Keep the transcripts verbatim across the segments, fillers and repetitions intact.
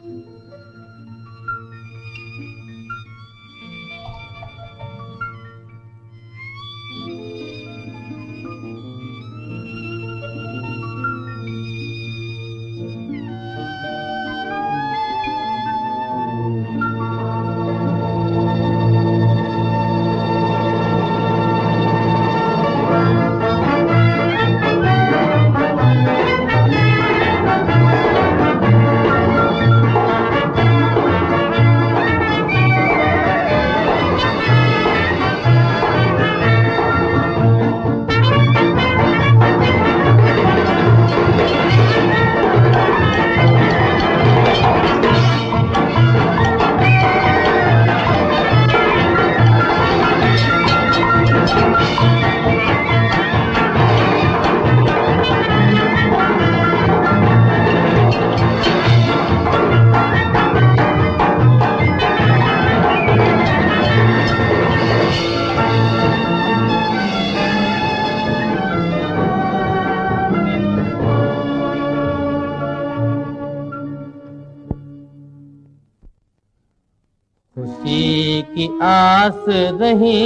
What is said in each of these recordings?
खुशी की आस रही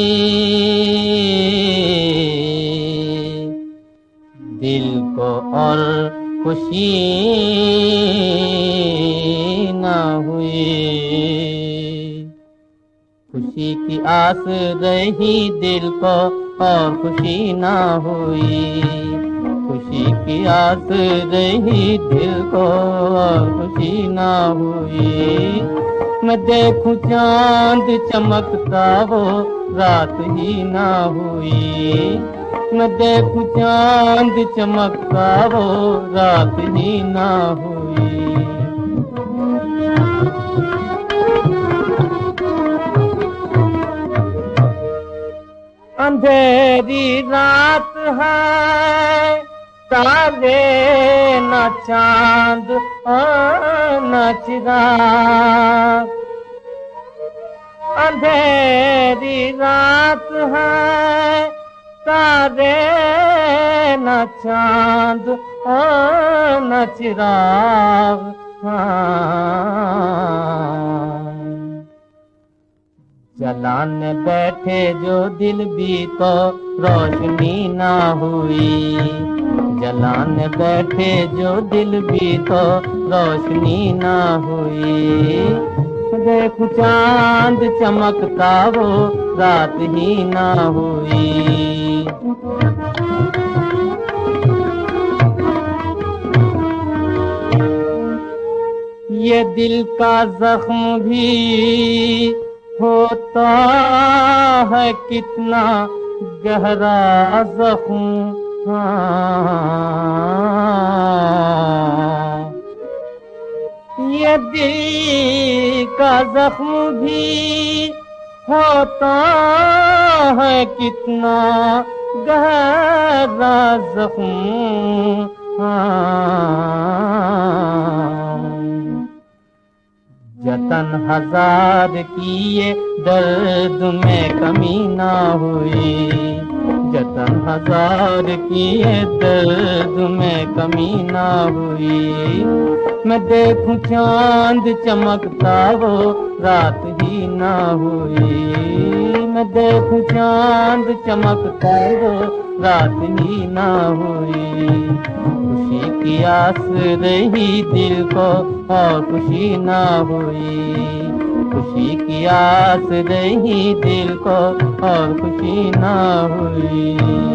दिल को और खुशी न हुई। खुशी की आस रही दिल को और खुशी न हुई। खुशी की आस रही दिल को और खुशी न हुई। मैं देखूं चांद चमकता वो रात ही ना हुई। मैं देखूं चांद चमकता वो रात ही ना हुई। अंधेरी रात है तारे न चांद न चिराग। अंधेरी रात है तारे न चांद न चिराग। जलाने बैठे जो दिल भी तो रोशनी ना हुई। जलाने बैठे जो दिल भी तो रोशनी ना हुई। देखूं चांद चमकता वो रात ही ना हुई। ये दिल का जख्म भी होता है कितना गहरा जख्म। ये दिल का जख्म भी होता है कितना गहरा जख्म। जतन हजार किए दर्द में कमी ना हुई। जतन हजार किए दर्द में कमी ना हुई। मैं देखूं चांद चमकता वो रात ही ना हुई। मैं देखूं चांद चमकता वो रात ही ना हुई। खुशी की आस रही दिल को और खुशी ना हुई। खुशी की आस रही दिल को और खुशी ना हुई।